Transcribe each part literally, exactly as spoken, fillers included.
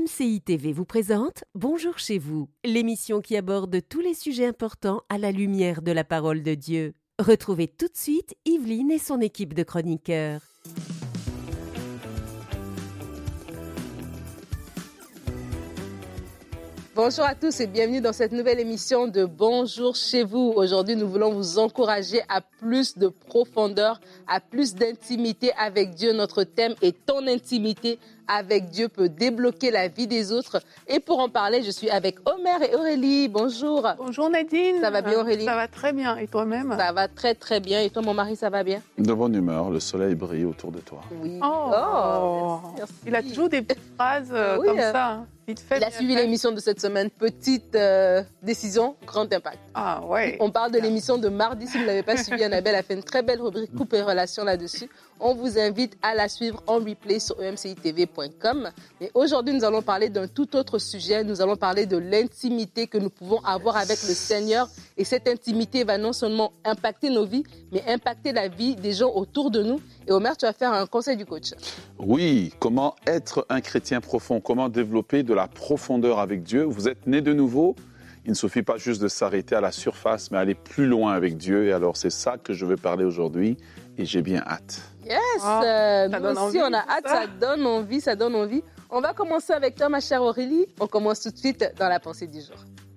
C I T V vous présente Bonjour chez vous, l'émission qui aborde tous les sujets importants à la lumière de la parole de Dieu. Retrouvez tout de suite Yveline et son équipe de chroniqueurs. Bonjour à tous et bienvenue dans cette nouvelle émission de Bonjour chez vous. Aujourd'hui, nous voulons vous encourager à plus de profondeur, à plus d'intimité avec Dieu. Notre thème est ton intimité avec Dieu peut débloquer la vie des autres. Et pour en parler, je suis avec Omer et Aurélie. Bonjour. Bonjour Nadine. Ça va bien Aurélie? Ça va très bien. Et toi-même? Ça va très très bien. Et toi mon mari, ça va bien? De bonne humeur, le soleil brille autour de toi. Oui. Oh, oh merci, merci. Il a toujours des petites phrases euh, oui, comme euh, ça. Hein. Vite fait, il a suivi fait. L'émission de cette semaine. Petite euh, décision, grand impact. Ah ouais. On parle de l'émission de mardi. Si vous ne l'avez pas suivi, Annabelle a fait une très belle rubrique couple et relations là-dessus. On vous invite à la suivre en replay sur e m c i t v point com. Et aujourd'hui, nous allons parler d'un tout autre sujet. Nous allons parler de l'intimité que nous pouvons avoir avec le Seigneur. Et cette intimité va non seulement impacter nos vies, mais impacter la vie des gens autour de nous. Et Omer, tu vas faire un conseil du coach. Oui, comment être un chrétien profond, comment développer de la profondeur avec Dieu. Vous êtes né de nouveau. Il ne suffit pas juste de s'arrêter à la surface, mais aller plus loin avec Dieu. Et alors, c'est ça que je veux parler aujourd'hui. Et j'ai bien hâte. Yes, oh, euh, nous aussi, envie, on a hâte, ça. ça donne envie, ça donne envie. On va commencer avec toi, ma chère Aurélie. On commence tout de suite dans la pensée du jour.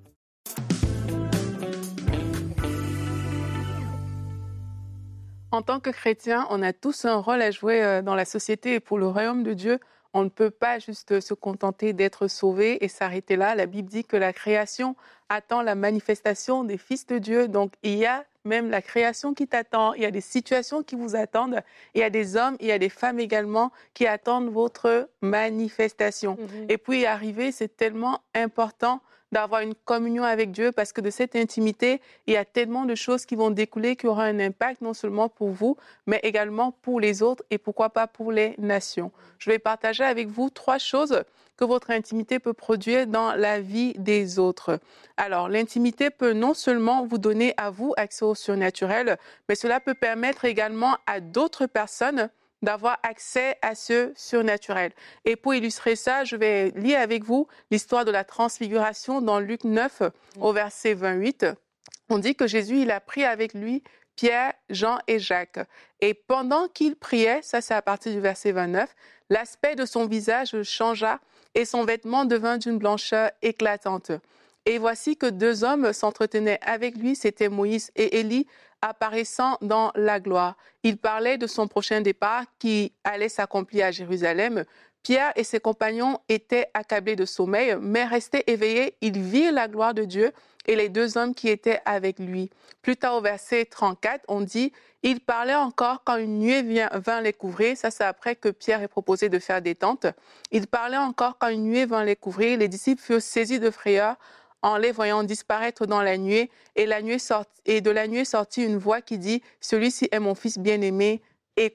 En tant que chrétien, on a tous un rôle à jouer dans la société et pour le royaume de Dieu. On ne peut pas juste se contenter d'être sauvé et s'arrêter là. La Bible dit que la création attend la manifestation des fils de Dieu. Donc, il y a même la création qui t'attend. Il y a des situations qui vous attendent. Il y a des hommes, il y a des femmes également qui attendent votre manifestation. Mm-hmm. Et puis, y arriver, c'est tellement important d'avoir une communion avec Dieu parce que de cette intimité, il y a tellement de choses qui vont découler qui auront un impact non seulement pour vous, mais également pour les autres et pourquoi pas pour les nations. Je vais partager avec vous trois choses que votre intimité peut produire dans la vie des autres. Alors, l'intimité peut non seulement vous donner à vous accès au surnaturel, mais cela peut permettre également à d'autres personnes d'avoir accès à ce surnaturel. Et pour illustrer ça, je vais lire avec vous l'histoire de la transfiguration dans Luc neuf, au verset vingt-huit. On dit que Jésus, il a pris avec lui Pierre, Jean et Jacques. Et pendant qu'il priait, ça c'est à partir du verset vingt-neuf, l'aspect de son visage changea et son vêtement devint d'une blancheur éclatante. Et voici que deux hommes s'entretenaient avec lui, c'était Moïse et Élie, apparaissant dans la gloire. Il parlait de son prochain départ qui allait s'accomplir à Jérusalem. Pierre et ses compagnons étaient accablés de sommeil, mais restés éveillés, ils virent la gloire de Dieu et les deux hommes qui étaient avec lui. Plus tard au verset trente-quatre, on dit « Ils parlaient encore quand une nuée vint les couvrir ». Ça, c'est après que Pierre ait proposé de faire des tentes. Ils parlaient encore quand une nuée vint les couvrir. Les disciples furent saisis de frayeur en les voyant disparaître dans la nuée. Et, la nuée sorti, et de la nuée sortit une voix qui dit « Celui-ci est mon fils bien-aimé, écoutez-le ».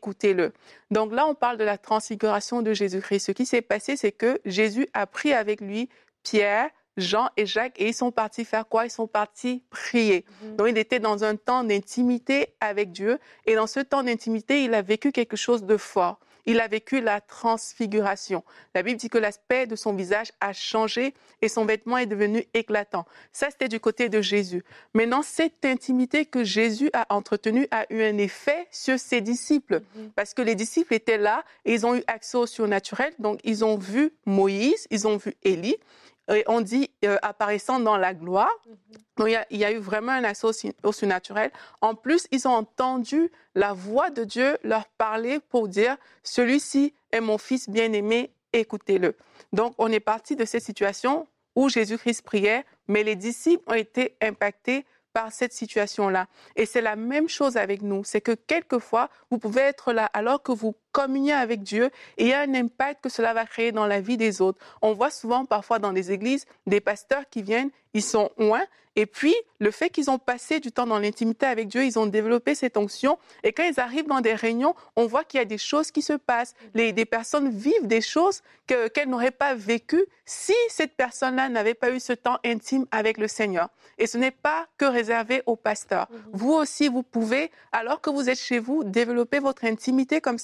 Donc là, on parle de la transfiguration de Jésus-Christ. Ce qui s'est passé, c'est que Jésus a pris avec lui Pierre, Jean et Jacques, et ils sont partis faire quoi? Ils sont partis prier. Mmh. Donc, il était dans un temps d'intimité avec Dieu. Et dans ce temps d'intimité, il a vécu quelque chose de fort. Il a vécu la transfiguration. La Bible dit que l'aspect de son visage a changé et son vêtement est devenu éclatant. Ça, c'était du côté de Jésus. Maintenant, cette intimité que Jésus a entretenue a eu un effet sur ses disciples. Mmh. Parce que les disciples étaient là et ils ont eu accès au surnaturel. Donc, ils ont vu Moïse, ils ont vu Élie. Et on dit euh, apparaissant dans la gloire. Mm-hmm. Donc, il y, a, il y a eu vraiment un accès au surnaturel. En plus, ils ont entendu la voix de Dieu leur parler pour dire « Celui-ci est mon fils bien-aimé, écoutez-le ». Donc, on est parti de cette situation où Jésus-Christ priait, mais les disciples ont été impactés par cette situation-là. Et c'est la même chose avec nous. C'est que quelquefois, vous pouvez être là alors que vous communiez avec Dieu et il y a un impact que cela va créer dans la vie des autres. On voit souvent parfois dans les églises des pasteurs qui viennent, ils sont loin et puis le fait qu'ils ont passé du temps dans l'intimité avec Dieu, ils ont développé cette onction et quand ils arrivent dans des réunions, on voit qu'il y a des choses qui se passent. Les, des personnes vivent des choses que, qu'elles n'auraient pas vécues si cette personne-là n'avait pas eu ce temps intime avec le Seigneur. Et ce n'est pas que réservé aux pasteurs. Mmh. Vous aussi, vous pouvez, alors que vous êtes chez vous, développer votre intimité comme ça avec Dieu.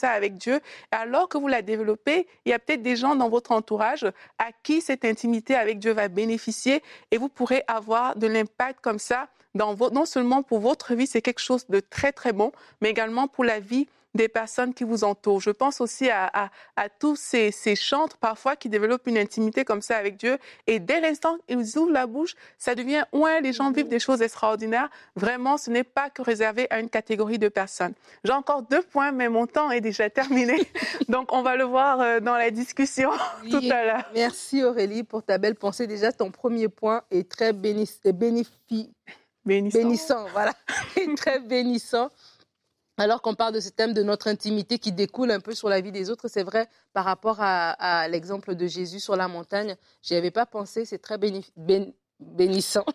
Dieu. Et alors que vous la développez, il y a peut-être des gens dans votre entourage à qui cette intimité avec Dieu va bénéficier et vous pourrez avoir de l'impact comme ça, dans vos, non seulement pour votre vie, c'est quelque chose de très, très bon, mais également pour la vie des personnes qui vous entourent. Je pense aussi à, à, à tous ces, ces chantres parfois qui développent une intimité comme ça avec Dieu et dès l'instant qu'ils ouvrent la bouche, ça devient, ouais, les gens vivent des choses extraordinaires. Vraiment, ce n'est pas que réservé à une catégorie de personnes. J'ai encore deux points, mais mon temps est déjà terminé. Donc, on va le voir dans la discussion oui, tout à l'heure. Merci Aurélie pour ta belle pensée. Déjà, ton premier point est très bénéfique. Bénissant. bénissant, voilà, très bénissant. Alors qu'on parle de ce thème de notre intimité qui découle un peu sur la vie des autres, c'est vrai, par rapport à, à l'exemple de Jésus sur la montagne, je n'y avais pas pensé, c'est très béni, bén, bénissant.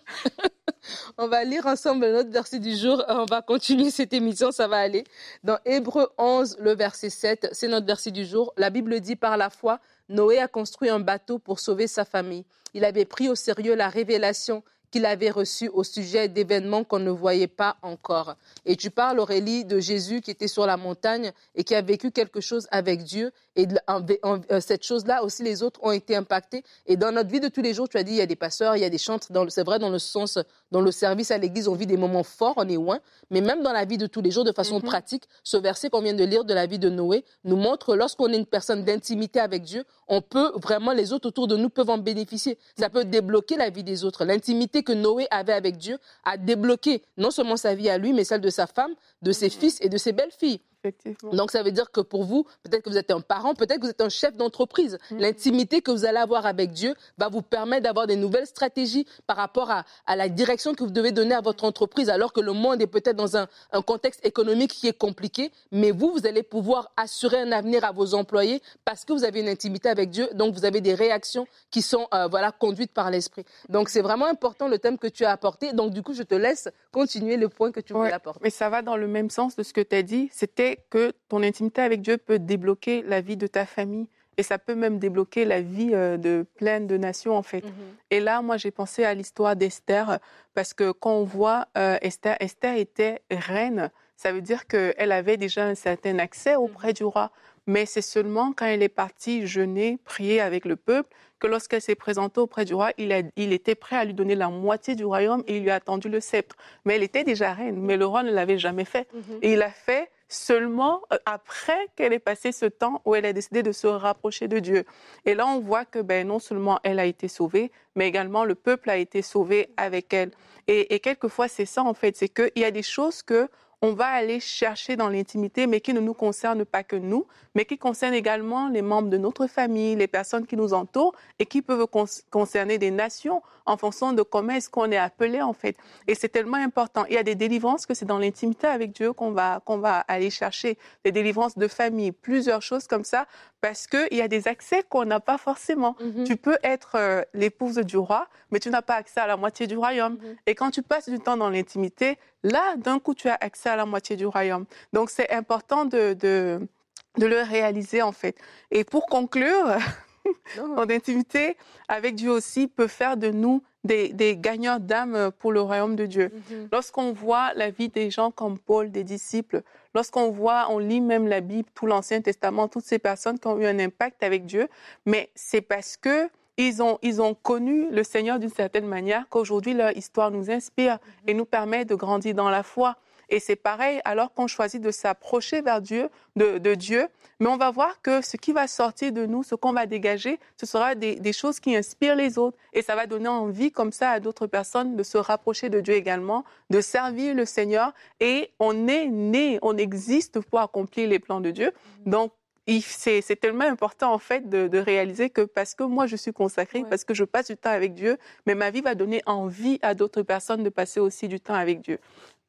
On va lire ensemble notre verset du jour, on va continuer cette émission, ça va aller. Dans Hébreux onze, le verset sept, c'est notre verset du jour. La Bible dit, par la foi, Noé a construit un bateau pour sauver sa famille. Il avait pris au sérieux la révélation qu'il avait reçu au sujet d'événements qu'on ne voyait pas encore. Et tu parles, Aurélie, de Jésus qui était sur la montagne et qui a vécu quelque chose avec Dieu. Et en, en, en, cette chose-là aussi, les autres ont été impactés. Et dans notre vie de tous les jours, tu as dit, il y a des pasteurs, il y a des chantres. Dans le, c'est vrai, dans le sens, dans le service à l'église, on vit des moments forts, on est loin. Mais même dans la vie de tous les jours, de façon mm-hmm. pratique, ce verset qu'on vient de lire de la vie de Noé nous montre que lorsqu'on est une personne d'intimité avec Dieu, on peut vraiment, les autres autour de nous peuvent en bénéficier. Ça peut débloquer la vie des autres. L'intimité que Noé avait avec Dieu a débloqué non seulement sa vie à lui, mais celle de sa femme, de ses mmh. fils et de ses belles-filles. Donc, ça veut dire que pour vous, peut-être que vous êtes un parent, peut-être que vous êtes un chef d'entreprise. Mmh. L'intimité que vous allez avoir avec Dieu va vous permettre d'avoir des nouvelles stratégies par rapport à, à la direction que vous devez donner à votre entreprise, alors que le monde est peut-être dans un, un contexte économique qui est compliqué. Mais vous, vous allez pouvoir assurer un avenir à vos employés parce que vous avez une intimité avec Dieu. Donc, vous avez des réactions qui sont euh, voilà, conduites par l'Esprit. Donc, c'est vraiment important le thème que tu as apporté. Donc, du coup, je te laisse continuer le point que tu voulais ouais, apporter. Mais ça va dans le même sens de ce que tu as dit. C'était que ton intimité avec Dieu peut débloquer la vie de ta famille et ça peut même débloquer la vie de plein de nations, en fait. Mm-hmm. Et là, moi, j'ai pensé à l'histoire d'Esther parce que quand on voit euh, Esther, Esther était reine. Ça veut dire qu'elle avait déjà un certain accès auprès mm-hmm. du roi. Mais c'est seulement quand elle est partie jeûner, prier avec le peuple, que lorsqu'elle s'est présentée auprès du roi, il, a, il était prêt à lui donner la moitié du royaume et il lui a tendu le sceptre. Mais elle était déjà reine, mais le roi ne l'avait jamais fait. Mm-hmm. Et il a fait seulement après qu'elle ait passé ce temps où elle a décidé de se rapprocher de Dieu. Et là, on voit que ben, non seulement elle a été sauvée, mais également le peuple a été sauvé avec elle. Et, et quelquefois, c'est ça en fait, c'est qu'il y a des choses que on va aller chercher dans l'intimité, mais qui ne nous concernent pas que nous, mais qui concernent également les membres de notre famille, les personnes qui nous entourent et qui peuvent con- concerner des nations en fonction de comment est-ce qu'on est appelé, en fait. Et c'est tellement important. Il y a des délivrances que c'est dans l'intimité avec Dieu qu'on va, qu'on va aller chercher, des délivrances de famille, plusieurs choses comme ça, parce qu'il y a des accès qu'on n'a pas forcément. Mm-hmm. Tu peux être euh, l'épouse du roi, mais tu n'as pas accès à la moitié du royaume. Mm-hmm. Et quand tu passes du temps dans l'intimité, là, d'un coup, tu as accès à la moitié du royaume. Donc, c'est important de, de, de le réaliser, en fait. Et pour conclure, notre intimité avec Dieu aussi peut faire de nous des, des gagnants d'âme pour le royaume de Dieu. Mm-hmm. Lorsqu'on voit la vie des gens comme Paul, des disciples, lorsqu'on voit, on lit même la Bible, tout l'Ancien Testament, toutes ces personnes qui ont eu un impact avec Dieu, mais c'est parce que Ils ont, ils ont connu le Seigneur d'une certaine manière qu'aujourd'hui, leur histoire nous inspire mm-hmm. et nous permet de grandir dans la foi. Et c'est pareil, alors qu'on choisit de s'approcher vers Dieu, de, de Dieu, mais on va voir que ce qui va sortir de nous, ce qu'on va dégager, ce sera des, des choses qui inspirent les autres. Et ça va donner envie comme ça à d'autres personnes de se rapprocher de Dieu également, de servir le Seigneur. Et on est né, on existe pour accomplir les plans de Dieu. Mm-hmm. Donc, C'est, c'est tellement important, en fait, de, de réaliser que parce que moi, je suis consacrée, ouais. parce que je passe du temps avec Dieu, mais ma vie va donner envie à d'autres personnes de passer aussi du temps avec Dieu.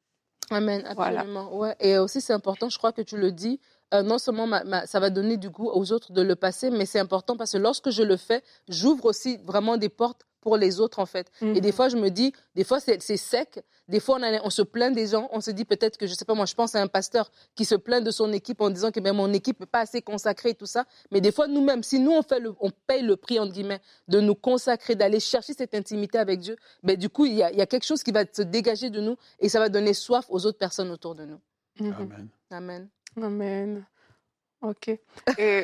Amen, absolument. Voilà. Ouais. Et aussi, c'est important, je crois que tu le dis, euh, non seulement ma, ma, ça va donner du goût aux autres de le passer, mais c'est important parce que lorsque je le fais, j'ouvre aussi vraiment des portes pour les autres, en fait. Mm-hmm. Et des fois, je me dis, des fois, c'est, c'est sec. Des fois, on, a, on se plaint des gens. On se dit peut-être que, je sais pas, moi, je pense à un pasteur qui se plaint de son équipe en disant que ben, mon équipe n'est pas assez consacrée et tout ça. Mais des fois, nous-mêmes, si nous, on, fait le, on paye le prix, entre guillemets, de nous consacrer, d'aller chercher cette intimité avec Dieu, ben, du coup, il y a, y a quelque chose qui va se dégager de nous et ça va donner soif aux autres personnes autour de nous. Mm-hmm. Amen. Amen. Amen. OK. Et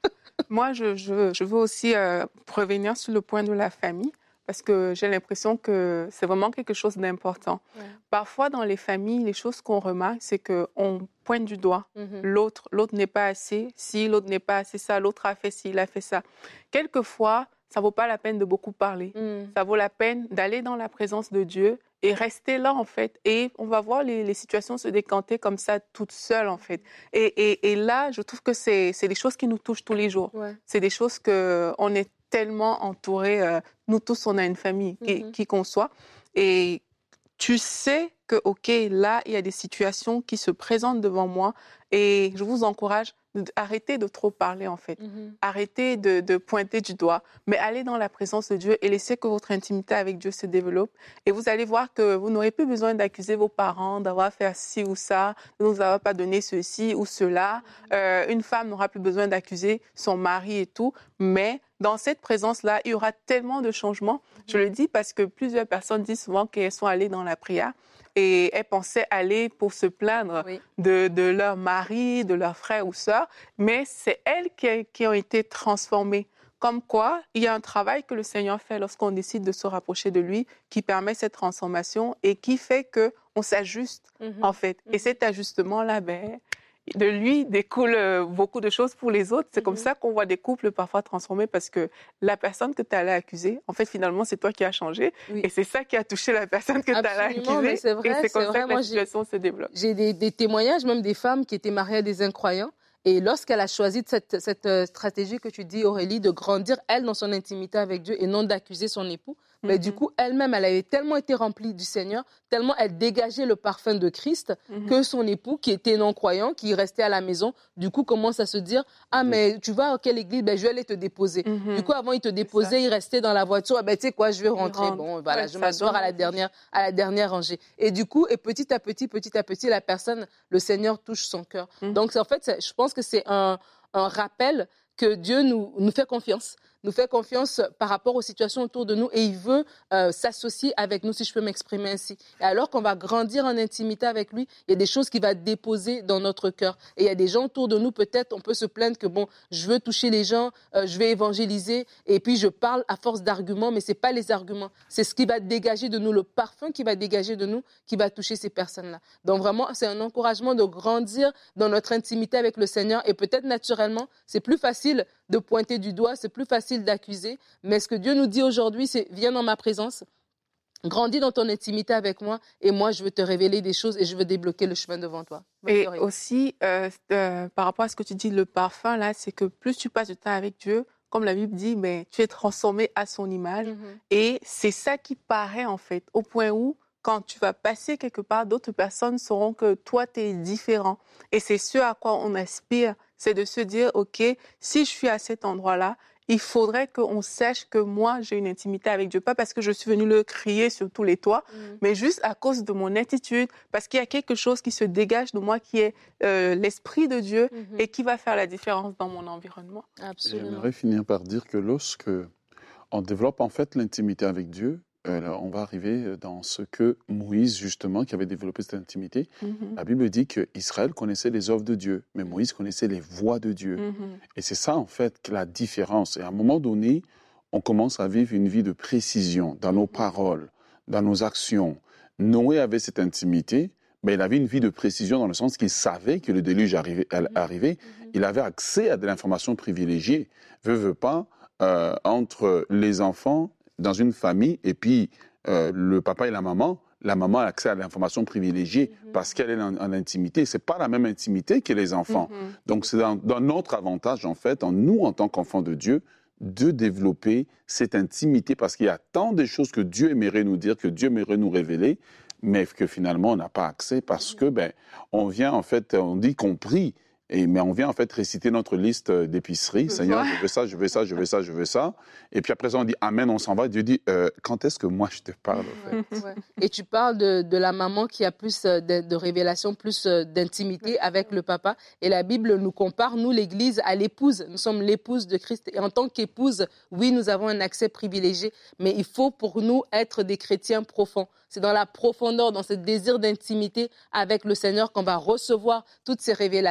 moi, je, je, je veux aussi euh, revenir sur le point de la famille, parce que j'ai l'impression que c'est vraiment quelque chose d'important. Ouais. Parfois, dans les familles, les choses qu'on remarque, c'est qu'on pointe du doigt Mhm. l'autre. L'autre n'est pas assez ci, l'autre n'est pas assez ça, l'autre a fait ci, il a fait ça. Quelquefois, ça ne vaut pas la peine de beaucoup parler. Mhm. Ça vaut la peine d'aller dans la présence de Dieu et rester là, en fait. Et on va voir les, les situations se décanter comme ça, toutes seules, en fait. Et, et, et là, je trouve que c'est, c'est des choses qui nous touchent tous les jours. Ouais. C'est des choses qu'on est tellement entourés. Euh, nous tous, on a une famille, qui, Mhm. qui qu'on soit. Et tu sais que, OK, là, il y a des situations qui se présentent devant moi. Et je vous encourage d'arrêter de trop parler, en fait. Mhm. Arrêtez de, de pointer du doigt, mais allez dans la présence de Dieu et laissez que votre intimité avec Dieu se développe. Et vous allez voir que vous n'aurez plus besoin d'accuser vos parents d'avoir fait ci ou ça, de ne nous avoir pas donné ceci ou cela. Euh, une femme n'aura plus besoin d'accuser son mari et tout. Mais dans cette présence-là, il y aura tellement de changements. Je le dis parce que plusieurs personnes disent souvent qu'elles sont allées dans la prière et elles pensaient aller pour se plaindre Oui. de, de leur mari, de leur frère ou sœur, mais c'est elles qui, qui ont été transformées. Comme quoi, il y a un travail que le Seigneur fait lorsqu'on décide de se rapprocher de lui, qui permet cette transformation et qui fait qu'on s'ajuste, Mhm. en fait. Et cet ajustement-là, ben, de lui découle euh, beaucoup de choses pour les autres. C'est comme Mhm. ça qu'on voit des couples parfois transformés parce que la personne que tu allais accuser, en fait, finalement, c'est toi qui as changé. Oui. Et c'est ça qui a touché la personne que tu allais Absolument, mais accuser. c'est vrai, et c'est comme c'est ça vrai. que Moi, la j'ai- situation se développe. J'ai des, des témoignages, même des femmes qui étaient mariées à des incroyants. Et lorsqu'elle a choisi cette, cette euh, stratégie que tu dis, Aurélie, de grandir, elle, dans son intimité avec Dieu et non d'accuser son époux, mais Mhm. du coup, elle-même, elle avait tellement été remplie du Seigneur, tellement elle dégageait le parfum de Christ, Mhm. que son époux, qui était non-croyant, qui restait à la maison, du coup, commence à se dire, ah, mais tu vas à quelle église? Ben, je vais aller te déposer. Mhm. Du coup, avant, il te ça. déposait, il restait dans la voiture. Ah, ben, tu sais quoi, je vais rentrer. rentre. Bon, voilà, Ouais, je ça vais m'asseoir donne à la envie. dernière, à la dernière rangée. Et du coup, et petit à petit, petit à petit, la personne, le Seigneur touche son cœur. Mhm. Donc, c'est- en fait, c'est- je pense que c'est un, un rappel que Dieu nous, nous fait confiance, nous fait confiance par rapport aux situations autour de nous et il veut euh, s'associer avec nous, si je peux m'exprimer ainsi. Et alors qu'on va grandir en intimité avec lui, il y a des choses qu'il va déposer dans notre cœur. Et il y a des gens autour de nous, peut-être, on peut se plaindre que, bon, je veux toucher les gens, euh, je vais évangéliser, et puis je parle à force d'arguments, mais ce n'est pas les arguments. C'est ce qui va dégager de nous, le parfum qui va dégager de nous, qui va toucher ces personnes-là. Donc vraiment, c'est un encouragement de grandir dans notre intimité avec le Seigneur. Et peut-être naturellement, c'est plus facile de pointer du doigt, c'est plus facile d'accuser. Mais ce que Dieu nous dit aujourd'hui, c'est viens dans ma présence, grandis dans ton intimité avec moi, et moi, je veux te révéler des choses et je veux débloquer le chemin devant toi. Et Aurélie. aussi, euh, euh, par rapport à ce que tu dis, le parfum, là, c'est que plus tu passes du temps avec Dieu, comme la Bible dit, mais tu es transformé à son image. Mhm. Et c'est ça qui paraît, en fait, au point où, quand tu vas passer quelque part, d'autres personnes sauront que toi, tu es différent. Et c'est ce à quoi on aspire, c'est de se dire, OK, si je suis à cet endroit-là, il faudrait qu'on sache que moi, j'ai une intimité avec Dieu. Pas parce que je suis venue le crier sur tous les toits, Mhm. mais juste à cause de mon attitude, parce qu'il y a quelque chose qui se dégage de moi, qui est euh, l'Esprit de Dieu Mhm. et qui va faire la différence dans mon environnement. Absolument. J'aimerais finir par dire que lorsque on développe en fait l'intimité avec Dieu, euh, là, on va arriver dans ce que Moïse, justement, qui avait développé cette intimité, Mhm. la Bible dit qu'Israël connaissait les œuvres de Dieu, mais Moïse connaissait les voies de Dieu. Mhm. Et c'est ça, en fait, que la différence. Et à un moment donné, on commence à vivre une vie de précision dans nos paroles, dans nos actions. Noé avait cette intimité, mais il avait une vie de précision dans le sens qu'il savait que le déluge arrivait. arrivait. Il avait accès à de l'information privilégiée. Veut, veut pas, euh, entre les enfants dans une famille et puis euh, le papa et la maman, la maman a accès à l'information privilégiée Mhm. parce qu'elle est en, en intimité. C'est pas la même intimité que les enfants. Mhm. Donc, c'est dans, dans notre avantage, en fait, en nous, en tant qu'enfants de Dieu, de développer cette intimité parce qu'il y a tant de choses que Dieu aimerait nous dire, que Dieu aimerait nous révéler, mais que finalement, on n'a pas accès parce que, ben, on vient, en fait, on dit qu'on prie, et, mais on vient, en fait, réciter notre liste d'épicerie. Seigneur, je veux ça, je veux ça, je veux ça, je veux ça. Et puis après ça, on dit Amen, on s'en va. Dieu dit, euh, quand est-ce que moi, je te parle, en fait? Ouais. Et tu parles de, de la maman qui a plus euh, de, de révélation, plus euh, d'intimité avec le papa. Et la Bible nous compare, nous, l'Église, à l'épouse. Nous sommes l'épouse de Christ. Et en tant qu'épouse, oui, nous avons un accès privilégié. Mais il faut pour nous être des chrétiens profonds. C'est dans la profondeur, dans ce désir d'intimité avec le Seigneur qu'on va recevoir toutes ces révélations. Alors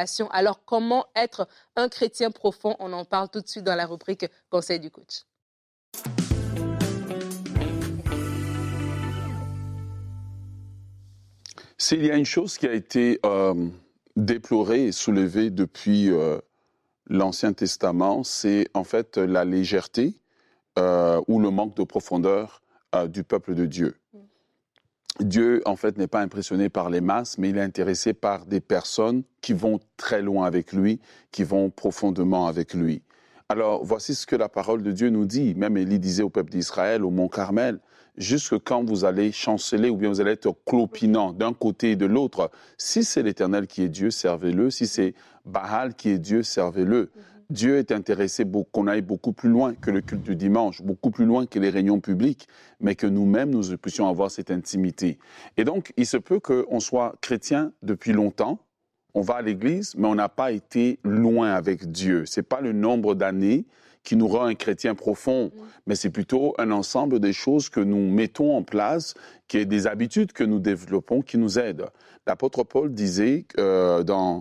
Alors, comment être un chrétien profond? On en parle tout de suite dans la rubrique Conseil du coach. S'il y a une chose qui a été euh, déplorée et soulevée depuis euh, l'Ancien Testament, c'est en fait la légèreté euh, ou le manque de profondeur euh, du peuple de Dieu. Dieu, en fait, n'est pas impressionné par les masses, mais il est intéressé par des personnes qui vont très loin avec lui, qui vont profondément avec lui. Alors, voici ce que la parole de Dieu nous dit. Même Élie disait au peuple d'Israël, au mont Carmel, jusque quand vous allez chanceler ou bien vous allez être clopinant d'un côté et de l'autre, si c'est l'Éternel qui est Dieu, servez-le. Si c'est Baal qui est Dieu, servez-le. Mm-hmm. Dieu est intéressé qu'on aille beaucoup plus loin que le culte du dimanche, beaucoup plus loin que les réunions publiques, mais que nous-mêmes, nous puissions avoir cette intimité. Et donc, il se peut qu'on soit chrétien depuis longtemps, on va à l'église, mais on n'a pas été loin avec Dieu. Ce n'est pas le nombre d'années qui nous rend un chrétien profond, mais c'est plutôt un ensemble des choses que nous mettons en place, qui est des habitudes que nous développons, qui nous aident. L'apôtre Paul disait euh, dans,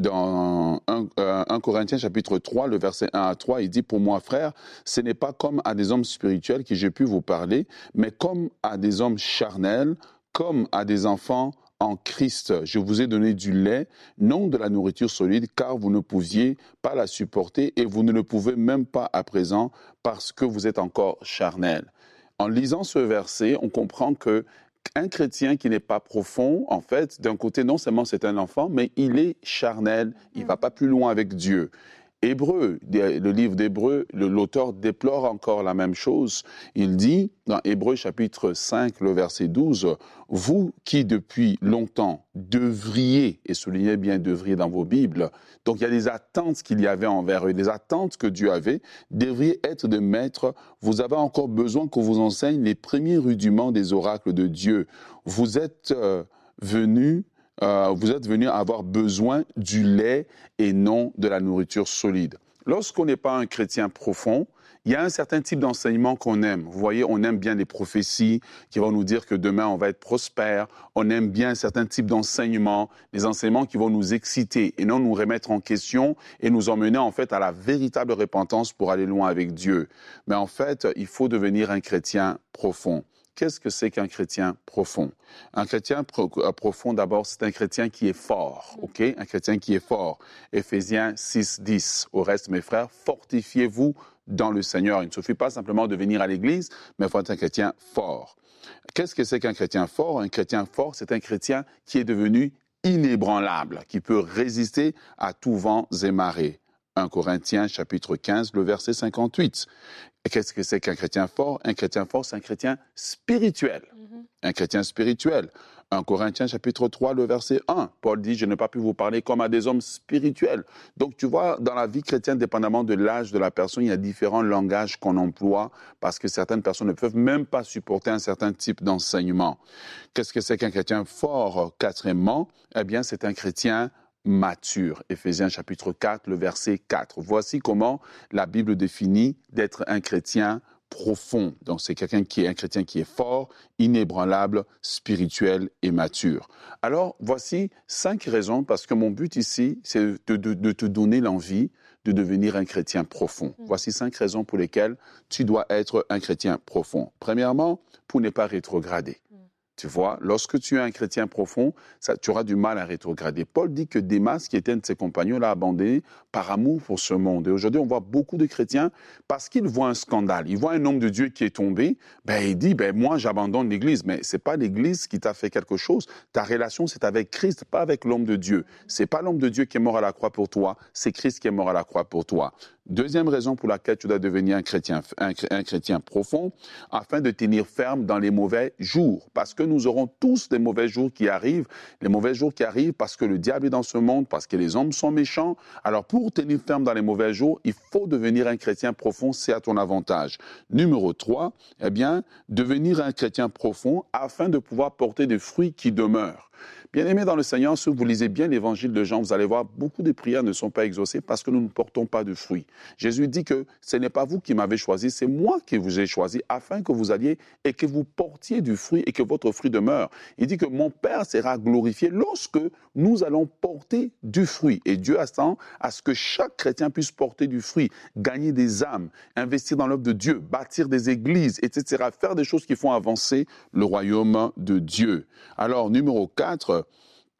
dans un, euh, un Corinthiens chapitre trois, le verset un à trois, il dit « Pour moi, frère, ce n'est pas comme à des hommes spirituels que j'ai pu vous parler, mais comme à des hommes charnels, comme à des enfants en Christ. Je vous ai donné du lait, non de la nourriture solide, car vous ne pouviez pas la supporter et vous ne le pouvez même pas à présent parce que vous êtes encore charnel. » En lisant ce verset, on comprend que un chrétien qui n'est pas profond, en fait, d'un côté, non seulement c'est un enfant, mais il est charnel, il ne va pas plus loin avec Dieu. Hébreu, le livre d'Hébreu, l'auteur déplore encore la même chose. Il dit, dans Hébreu chapitre cinq, le verset douze, « Vous qui depuis longtemps devriez, et soulignez bien devriez dans vos Bibles, donc il y a des attentes qu'il y avait envers eux, des attentes que Dieu avait, devriez être des maîtres, vous avez encore besoin qu'on vous enseigne les premiers rudiments des oracles de Dieu. Vous êtes euh, venus... Euh, vous êtes venu avoir besoin du lait et non de la nourriture solide. » Lorsqu'on n'est pas un chrétien profond, il y a un certain type d'enseignement qu'on aime. Vous voyez, on aime bien les prophéties qui vont nous dire que demain on va être prospère. On aime bien un certain type d'enseignement, des enseignements qui vont nous exciter et non nous remettre en question et nous emmener en fait à la véritable repentance pour aller loin avec Dieu. Mais en fait, il faut devenir un chrétien profond. Qu'est-ce que c'est qu'un chrétien profond? Un chrétien pro- profond, d'abord, c'est un chrétien qui est fort, ok? Un chrétien qui est fort. Éphésiens six, dix. Au reste, mes frères, fortifiez-vous dans le Seigneur. Il ne suffit pas simplement de venir à l'église, mais il faut être un chrétien fort. Qu'est-ce que c'est qu'un chrétien fort? Un chrétien fort, c'est un chrétien qui est devenu inébranlable, qui peut résister à tout vent et marée. un Corinthiens chapitre quinze, le verset cinquante-huit. Et qu'est-ce que c'est qu'un chrétien fort? Un chrétien fort, c'est un chrétien spirituel. Mm-hmm. Un chrétien spirituel. un Corinthiens chapitre trois, le verset un. Paul dit, je n'ai pas pu vous parler comme à des hommes spirituels. Donc tu vois, dans la vie chrétienne, dépendamment de l'âge de la personne, il y a différents langages qu'on emploie parce que certaines personnes ne peuvent même pas supporter un certain type d'enseignement. Qu'est-ce que c'est qu'un chrétien fort? Quatrièmement, eh bien, c'est un chrétien mature. Éphésiens chapitre quatre, le verset quatre. Voici comment la Bible définit d'être un chrétien profond. Donc, c'est quelqu'un qui est un chrétien qui est fort, inébranlable, spirituel et mature. Alors, voici cinq raisons, parce que mon but ici, c'est de, de, de te donner l'envie de devenir un chrétien profond. Mmh. Voici cinq raisons pour lesquelles tu dois être un chrétien profond. Premièrement, pour ne pas rétrograder. Tu vois, lorsque tu es un chrétien profond, ça, tu auras du mal à rétrograder. Paul dit que Démas, qui était un de ses compagnons, l'a abandonné par amour pour ce monde. Et aujourd'hui, on voit beaucoup de chrétiens, parce qu'ils voient un scandale, ils voient un homme de Dieu qui est tombé, ben, il dit, ben, moi, j'abandonne l'Église. Mais ce n'est pas l'Église qui t'a fait quelque chose. Ta relation, c'est avec Christ, pas avec l'homme de Dieu. Ce n'est pas l'homme de Dieu qui est mort à la croix pour toi, c'est Christ qui est mort à la croix pour toi. Deuxième raison pour laquelle tu dois devenir un chrétien, un, un chrétien profond, afin de tenir ferme dans les mauvais jours. Parce que nous aurons tous des mauvais jours qui arrivent, les mauvais jours qui arrivent parce que le diable est dans ce monde, parce que les hommes sont méchants. Alors pour tenir ferme dans les mauvais jours, il faut devenir un chrétien profond, c'est à ton avantage. Numéro trois, eh bien, devenir un chrétien profond afin de pouvoir porter des fruits qui demeurent. Bien-aimés dans le Seigneur, si vous lisez bien l'évangile de Jean, vous allez voir, beaucoup de prières ne sont pas exaucées parce que nous ne portons pas de fruits. Jésus dit que ce n'est pas vous qui m'avez choisi, c'est moi qui vous ai choisi afin que vous alliez et que vous portiez du fruit et que votre fruit demeure. Il dit que mon Père sera glorifié lorsque nous allons porter du fruit. Et Dieu attend à ce que chaque chrétien puisse porter du fruit, gagner des âmes, investir dans l'œuvre de Dieu, bâtir des églises, et cetera, faire des choses qui font avancer le royaume de Dieu. Alors, numéro quatre,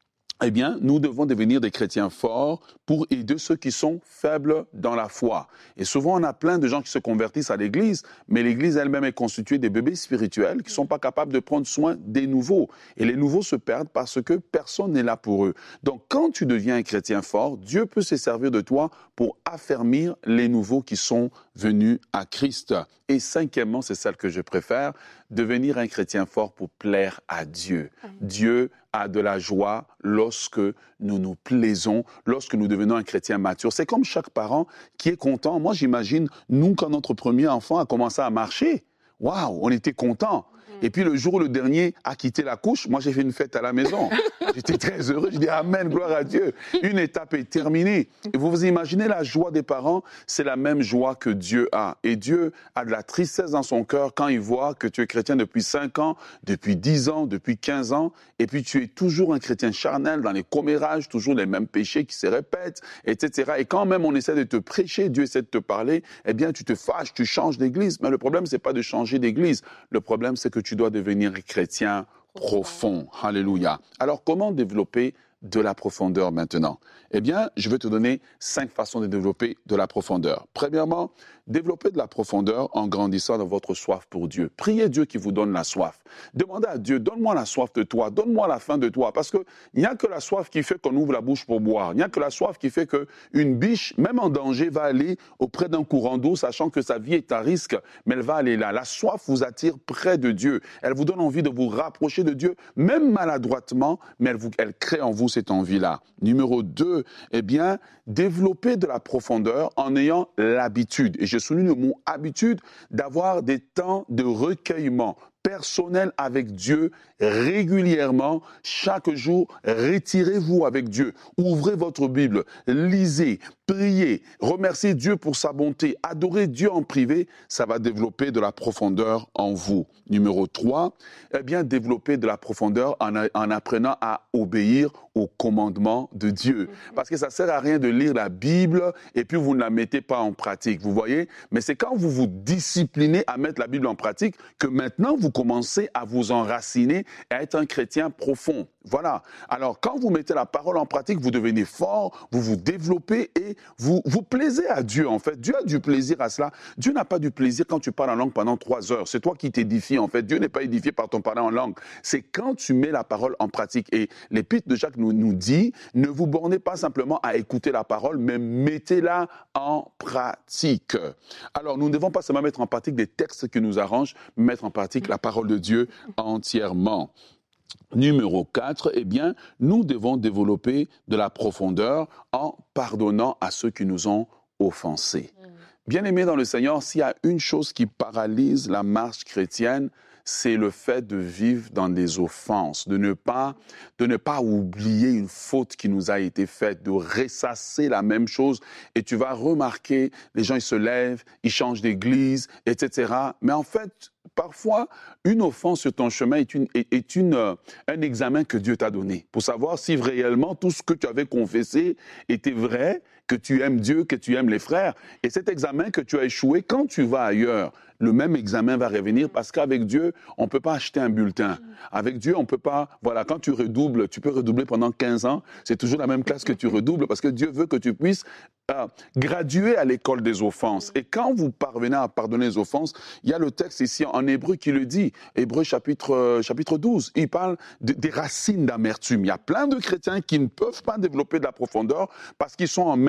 eh bien, nous devons devenir des chrétiens forts pour aider ceux qui sont faibles dans la foi. Et souvent, on a plein de gens qui se convertissent à l'Église, mais l'Église elle-même est constituée des bébés spirituels qui ne sont pas capables de prendre soin des nouveaux. Et les nouveaux se perdent parce que personne n'est là pour eux. Donc, quand tu deviens un chrétien fort, Dieu peut se servir de toi pour affermir les nouveaux qui sont venus à Christ. Et cinquièmement, c'est celle que je préfère, devenir un chrétien fort pour plaire à Dieu. Dieu a de la joie lorsque nous nous plaisons, lorsque nous devenons un chrétien mature. C'est comme chaque parent qui est content. Moi, j'imagine, nous, quand notre premier enfant a commencé à marcher, waouh, on était contents. Et puis le jour où le dernier a quitté la couche, moi j'ai fait une fête à la maison. J'étais très heureux, je dis amen, gloire à Dieu. Une étape est terminée. Et vous vous imaginez la joie des parents, c'est la même joie que Dieu a. Et Dieu a de la tristesse dans son cœur quand il voit que tu es chrétien depuis cinq ans, depuis dix ans, depuis quinze ans, et puis tu es toujours un chrétien charnel dans les commérages, toujours les mêmes péchés qui se répètent, et cetera. Et quand même on essaie de te prêcher, Dieu essaie de te parler, eh bien tu te fâches, tu changes d'église. Mais le problème, c'est pas de changer d'église. Le problème, c'est que tu dois devenir chrétien profond. Alléluia. Alors, comment développer de la profondeur maintenant? Eh bien, je vais te donner cinq façons de développer de la profondeur. Premièrement, développer de la profondeur en grandissant dans votre soif pour Dieu. Priez Dieu qui vous donne la soif. Demandez à Dieu, donne-moi la soif de toi, donne-moi la faim de toi. Parce qu'il n'y a que la soif qui fait qu'on ouvre la bouche pour boire. Il n'y a que la soif qui fait qu'une biche, même en danger, va aller auprès d'un courant d'eau, sachant que sa vie est à risque, mais elle va aller là. La soif vous attire près de Dieu. Elle vous donne envie de vous rapprocher de Dieu, même maladroitement, mais elle, vous, elle crée en vous cette envie-là. Numéro deux, eh bien, développer de la profondeur en ayant l'habitude. Et je souligne le mot habitude, d'avoir des temps de recueillement personnel avec Dieu régulièrement, chaque jour. Retirez-vous avec Dieu, ouvrez votre Bible, lisez, priez, remerciez Dieu pour sa bonté, adorez Dieu en privé, ça va développer de la profondeur en vous. Numéro trois, eh bien, développer de la profondeur en, a, en apprenant à obéir aux commandements de Dieu. Parce que ça ne sert à rien de lire la Bible et puis vous ne la mettez pas en pratique, vous voyez? Mais c'est quand vous vous disciplinez à mettre la Bible en pratique que maintenant vous commencez à vous enraciner et à être un chrétien profond. Voilà. Alors, quand vous mettez la parole en pratique, vous devenez fort, vous vous développez et vous vous plaisez à Dieu, en fait. Dieu a du plaisir à cela. Dieu n'a pas du plaisir quand tu parles en langue pendant trois heures. C'est toi qui t'édifies, en fait. Dieu n'est pas édifié par ton parler en langue. C'est quand tu mets la parole en pratique. Et l'Épître de Jacques nous, nous dit, ne vous bornez pas simplement à écouter la parole, mais mettez-la en pratique. Alors, nous ne devons pas seulement mettre en pratique des textes qui nous arrangent, mais mettre en pratique la parole de Dieu entièrement. Numéro quatre, eh bien, nous devons développer de la profondeur en pardonnant à ceux qui nous ont offensés. Mmh. Bien-aimés dans le Seigneur, s'il y a une chose qui paralyse la marche chrétienne, c'est le fait de vivre dans des offenses, de ne pas, de ne pas oublier une faute qui nous a été faite, de ressasser la même chose. Et tu vas remarquer, les gens, ils se lèvent, ils changent d'église, et cetera. Mais en fait, parfois, une offense sur ton chemin est, une, est, est une, euh, un examen que Dieu t'a donné pour savoir si réellement tout ce que tu avais confessé était vrai, que tu aimes Dieu, que tu aimes les frères. Et cet examen que tu as échoué, quand tu vas ailleurs, le même examen va revenir parce qu'avec Dieu, on ne peut pas acheter un bulletin. Avec Dieu, on ne peut pas... Voilà, quand tu redoubles, tu peux redoubler pendant quinze ans. C'est toujours la même classe que tu redoubles parce que Dieu veut que tu puisses euh, graduer à l'école des offenses. Et quand vous parvenez à pardonner les offenses, il y a le texte ici en Hébreu qui le dit. Hébreu chapitre, euh, chapitre douze, il parle de, des racines d'amertume. Il y a plein de chrétiens qui ne peuvent pas développer de la profondeur parce qu'ils sont en mer.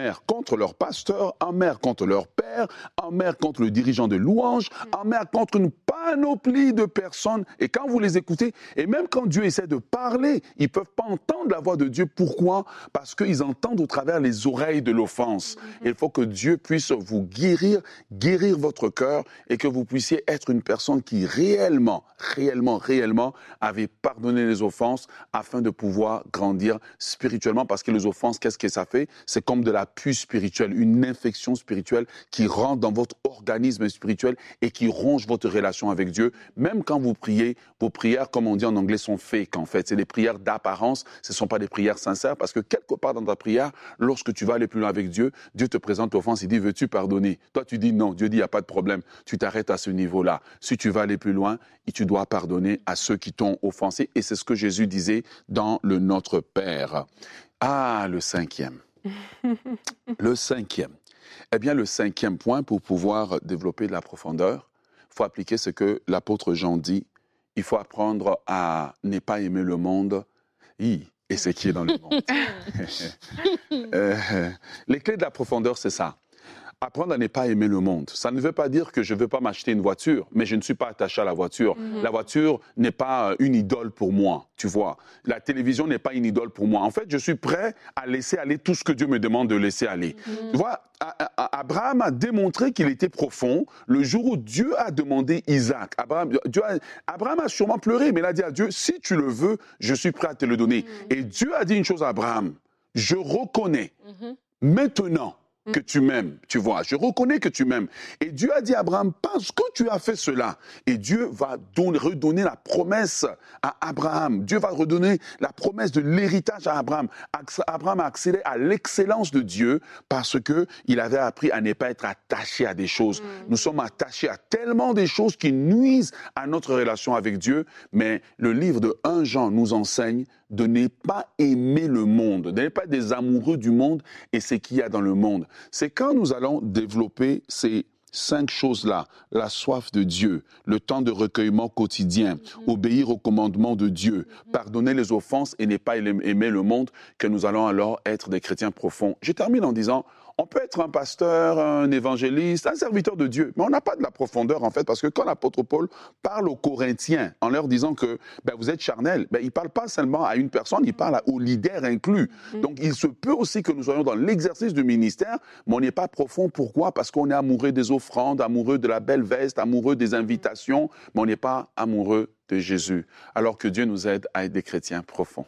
mer contre leur pasteur, en mer contre leur père, en mer contre le dirigeant de louange, en mer contre une panoplie de personnes. Et quand vous les écoutez, et même quand Dieu essaie de parler, ils ne peuvent pas entendre la voix de Dieu. Pourquoi? Parce qu'ils entendent au travers les oreilles de l'offense. Il faut que Dieu puisse vous guérir, guérir votre cœur et que vous puissiez être une personne qui réellement, réellement, réellement avait pardonné les offenses afin de pouvoir grandir spirituellement. Parce que les offenses, qu'est-ce que ça fait? C'est comme de la puce spirituelle, une infection spirituelle qui rentre dans votre organisme spirituel et qui ronge votre relation avec Dieu. Même quand vous priez, vos prières, comme on dit en anglais, sont fake en fait. C'est des prières d'apparence, ce ne sont pas des prières sincères parce que quelque part dans ta prière, lorsque tu vas aller plus loin avec Dieu, Dieu te présente l'offense, il dit, veux-tu pardonner? Toi, tu dis non. Dieu dit, il n'y a pas de problème. Tu t'arrêtes à ce niveau-là. Si tu vas aller plus loin, tu dois pardonner à ceux qui t'ont offensé. Et c'est ce que Jésus disait dans le Notre Père. Ah, le cinquième. Le cinquième. Eh bien, le cinquième point, pour pouvoir développer de la profondeur, il faut appliquer ce que l'apôtre Jean dit. Il faut apprendre à ne pas aimer le monde et ce qui est dans le monde. euh, les clés de la profondeur, c'est ça. Apprendre à ne pas aimer le monde. Ça ne veut pas dire que je ne veux pas m'acheter une voiture, mais je ne suis pas attaché à la voiture. Mm-hmm. La voiture n'est pas une idole pour moi, tu vois. La télévision n'est pas une idole pour moi. En fait, je suis prêt à laisser aller tout ce que Dieu me demande de laisser aller. Mm-hmm. Tu vois, Abraham a démontré qu'il était profond le jour où Dieu a demandé Isaac. Abraham, Dieu a, Abraham a sûrement pleuré, mais il a dit à Dieu, si tu le veux, je suis prêt à te le donner. Mm-hmm. Et Dieu a dit une chose à Abraham, je reconnais mm-hmm. maintenant que tu m'aimes, tu vois. Je reconnais que tu m'aimes. Et Dieu a dit à Abraham, parce que tu as fait cela, et Dieu va donner, redonner la promesse à Abraham. Dieu va redonner la promesse de l'héritage à Abraham. Abraham a accédé à l'excellence de Dieu parce qu'il avait appris à ne pas être attaché à des choses. Mmh. Nous sommes attachés à tellement des choses qui nuisent à notre relation avec Dieu, mais le livre de Premier Jean nous enseigne de ne pas aimer le monde, de ne pas être des amoureux du monde et ce qu'il y a dans le monde. C'est quand nous allons développer ces cinq choses-là, la soif de Dieu, le temps de recueillement quotidien, mm-hmm. obéir aux commandements de Dieu, mm-hmm. pardonner les offenses et ne pas aimer le monde, que nous allons alors être des chrétiens profonds. Je termine en disant, on peut être un pasteur, un évangéliste, un serviteur de Dieu, mais on n'a pas de la profondeur en fait, parce que quand l'apôtre Paul parle aux Corinthiens en leur disant que ben, vous êtes charnels, ben, il ne parle pas seulement à une personne, il parle aux leaders inclus. Mm. Donc il se peut aussi que nous soyons dans l'exercice du ministère, mais on n'est pas profond. Pourquoi? Parce qu'on est amoureux des offrandes, amoureux de la belle veste, amoureux des invitations, mais on n'est pas amoureux de Jésus. Alors que Dieu nous aide à être des chrétiens profonds.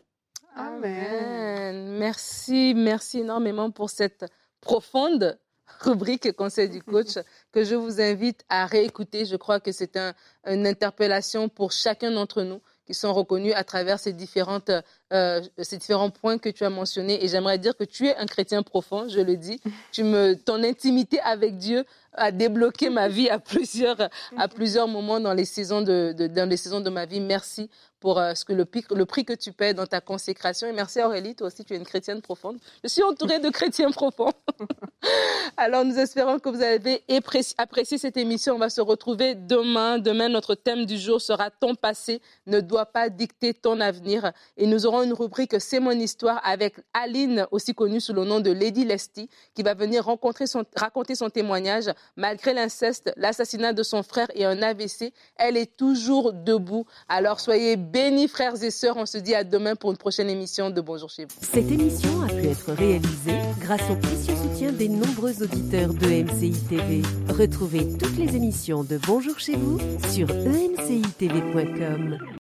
Amen. Merci, merci énormément pour cette profonde rubrique Conseil du coach que je vous invite à réécouter. Je crois que c'est un, une interpellation pour chacun d'entre nous qui sont reconnus à travers ces, différentes, euh, ces différents points que tu as mentionnés. Et j'aimerais dire que tu es un chrétien profond, je le dis. Tu me, ton intimité avec Dieu a débloqué ma vie à plusieurs, à plusieurs moments dans les saisons de, de, dans les saisons de ma vie. Merci pour euh, ce que le, le prix que tu paies dans ta consécration. Et merci Aurélie, toi aussi tu es une chrétienne profonde. Je suis entourée de chrétiens profonds. Alors nous espérons que vous avez apprécié cette émission. On va se retrouver demain. Demain, notre thème du jour sera « Ton passé ne doit pas dicter ton avenir ». Et nous aurons une rubrique « C'est mon histoire » avec Aline, aussi connue sous le nom de Lady Lesty, qui va venir rencontrer son, raconter son témoignage. Malgré l'inceste, l'assassinat de son frère et un A V C, elle est toujours debout. Alors soyez bénis frères et sœurs. On se dit à demain pour une prochaine émission de Bonjour chez vous. Cette émission a pu être réalisée grâce au précieux soutien des nombreux auditeurs de E M C I T V. Retrouvez toutes les émissions de Bonjour chez vous sur e m c i t v point com.